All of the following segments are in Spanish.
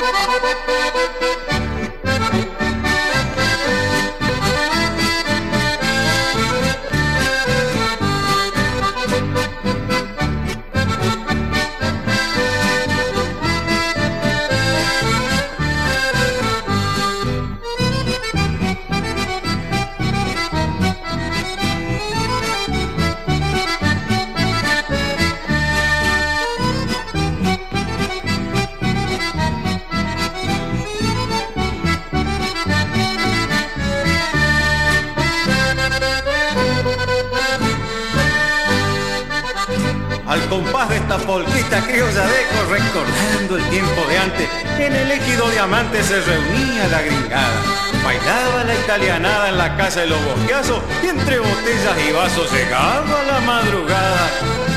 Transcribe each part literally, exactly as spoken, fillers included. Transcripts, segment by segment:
Al compás de esta polquita criolla dejo, recordando el tiempo de antes, en el ejido Diamante se reunía la gringada. Bailaba la italianada en la casa de los bosqueazos y entre botellas y vasos llegaba la madrugada.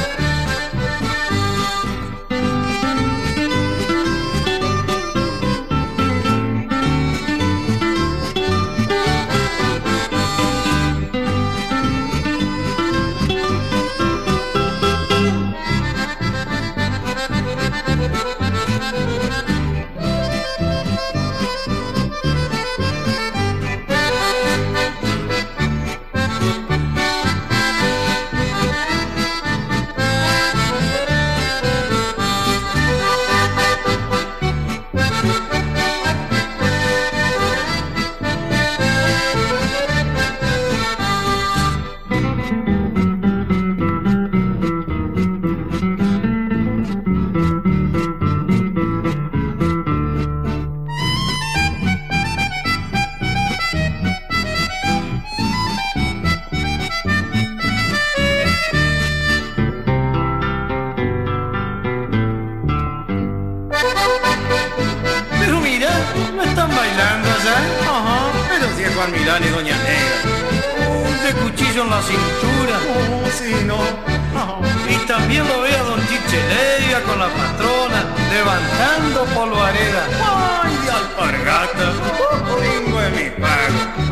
Pero mira, ¿no están bailando allá? Ajá, pero si es Juan Milán y Doña Negra. Uh, de cuchillo en la cintura. Oh, sí, no. Oh. Y también lo ve a don Chicheleiga con la patrona, levantando polvareda. ¡Ay, de alpargata! ¡Oh, vengo de mi pago!